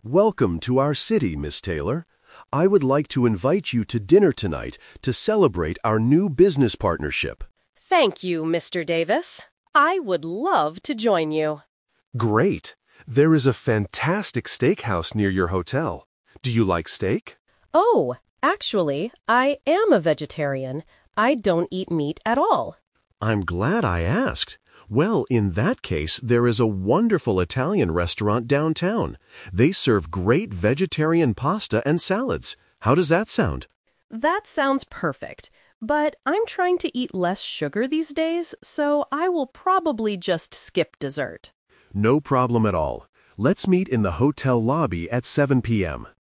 Welcome to our city, Miss Taylor. I would like to invite you to dinner tonight to celebrate our new business partnership. Thank you, Mr. Davis. I would love to join you. Great! There is a fantastic steakhouse near your hotel. Do you like steak? Oh, actually, I am a vegetarian. I don't eat meat at all. I'm glad I asked. Well, in that case, there is a wonderful Italian restaurant downtown. They serve great vegetarian pasta and salads. How does that sound? That sounds perfect. But I'm trying to eat less sugar these days, so I will probably just skip dessert. No problem at all. Let's meet in the hotel lobby at 7 p.m.